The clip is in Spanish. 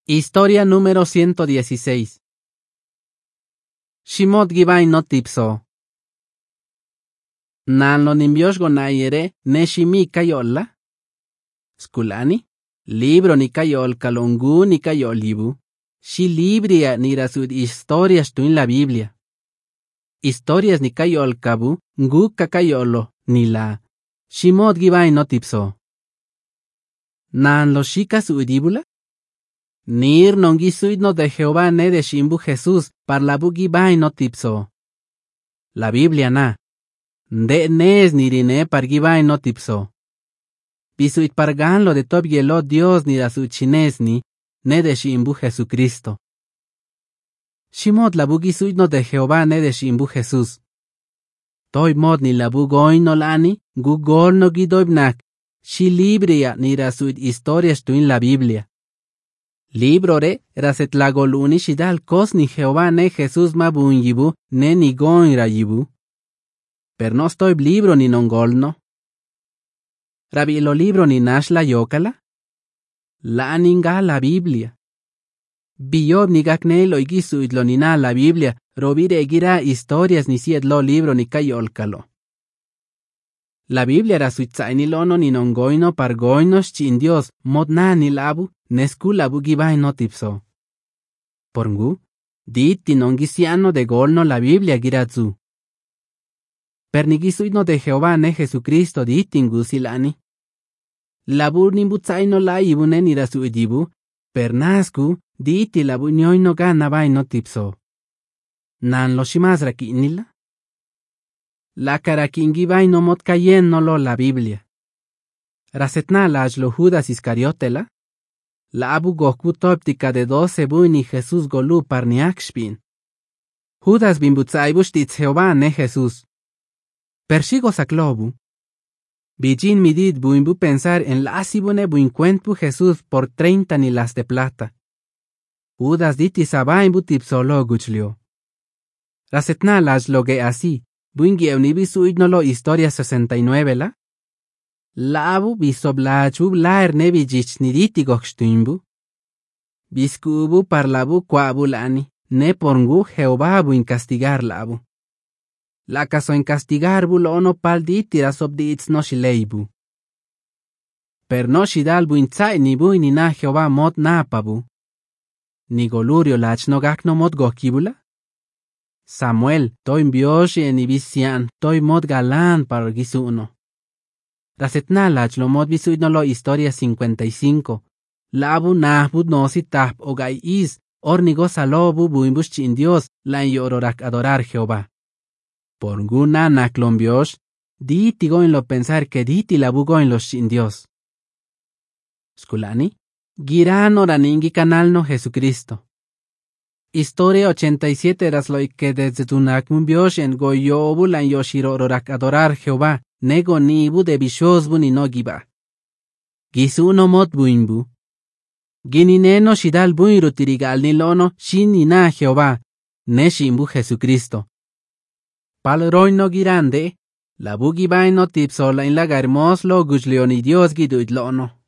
Historia número 116. Shimot Gibai no tipso. Nan lo nimbioshgo naire ne shimi kayolla. Skulani, libro ni kayol kalongu ni kayolibu. Shi libria ni rasud historias tu en la Biblia. Historias ni kayol kabu, ngu kakayolo ni la. Shimot Gibai no tipso. Nan lo shikas udibula? Nir nongisuidno de Jehová ne de shimbu Jesús parlabu Gibai no tipso. La Biblia na. De nes nirine par Gibai no tipso. Bisuit pargan lo de tob yelo Dios ni da su chinesni, ne de shimbu Jesucristo. Shimot la bugisuidno de Jehová ne de shimbu Jesús. Toy mod ni la bugoy no lani, gugol no gidoibnak. Shi libria ni da su historias tu en la Biblia. Libro re rasetlagoluni shidal kos ni Jehová ne Jesús mabun yibu ne ni goin rayibu. Per no estoy libro ni nongolno. Rabi lo libro ni nash la yokala. La ninga la Biblia. Biob ni gakne lo igisuit lo ni na la Biblia. Robire gira historias ni sied lo libro ni kayolkalo. La Biblia rasuitsai ni lono ni nongoino pargoinos chin Dios modna ni labu. Nesku labu Gibai no tipso. Porngu, diti nongisiano de golno la Biblia giratsu. Pernigisuino de Jehová ne Jesucristo ditingu silani. Labu nimbutsai no la ibune ni rasu idibu, pernasku diti labu nyoino ganabai no tipso. Nan lo shimas rakinila? La karakin Gibai no mot kayen no lo la Biblia. Rasetna laj lo Judas Iscariotela? La abu goku toptika de 12 buini Jesús golu parniakshpin. Judas bimbutsai bushtitz Jehová ne Jesús. Pershigo saklobu. Bijin midid buimbu pensar en la asibune buincuentpu Jesús por 30 ni las de plata. Judas diti sabaimbu tipsolo guchlio. Rasetna las loge así, buingi eunibisuidnolo historia 69 la. Labu bisoblachu blaer nebijich niditi goxtuimbu. Biskubu parlabu kwabulani, ne porngu Jehová bu in castigar labu. La caso en castigar bulono palditi rasobdits no shileibu. Per no shidal bu intzai ni bu ni na Jehová mod napabu. Ni golurio lach no gak no mod gokibula? Samuel, toi mbioshi en ibisian, toi mod galan par gisuno. Rasetna lach lo mod bisuidno lo historia 55. Labu nahbud no si tap o gai is, ornigo salobu buimbush chin Dios, la en yororak adorar Jehová. Por guna naklombios, diti go en lo pensar que diti labu go en los chin Dios. Skulani, giran oraningi canal no Jesucristo. Historia 87 ras lo que desde tunakmun bios en goyobu la en yoshirororak adorar Jehová. Nego nibu de bishosbu ni no giba. Gisu no mot buinbu. Ginineno shidal buinru tirigal ni lono shin ni na Jehová. Ne shimbu Jesucristo. Pal roy no girande. La bu gibai no tipsola in la garmos lo gujleoni Dios giduit lono.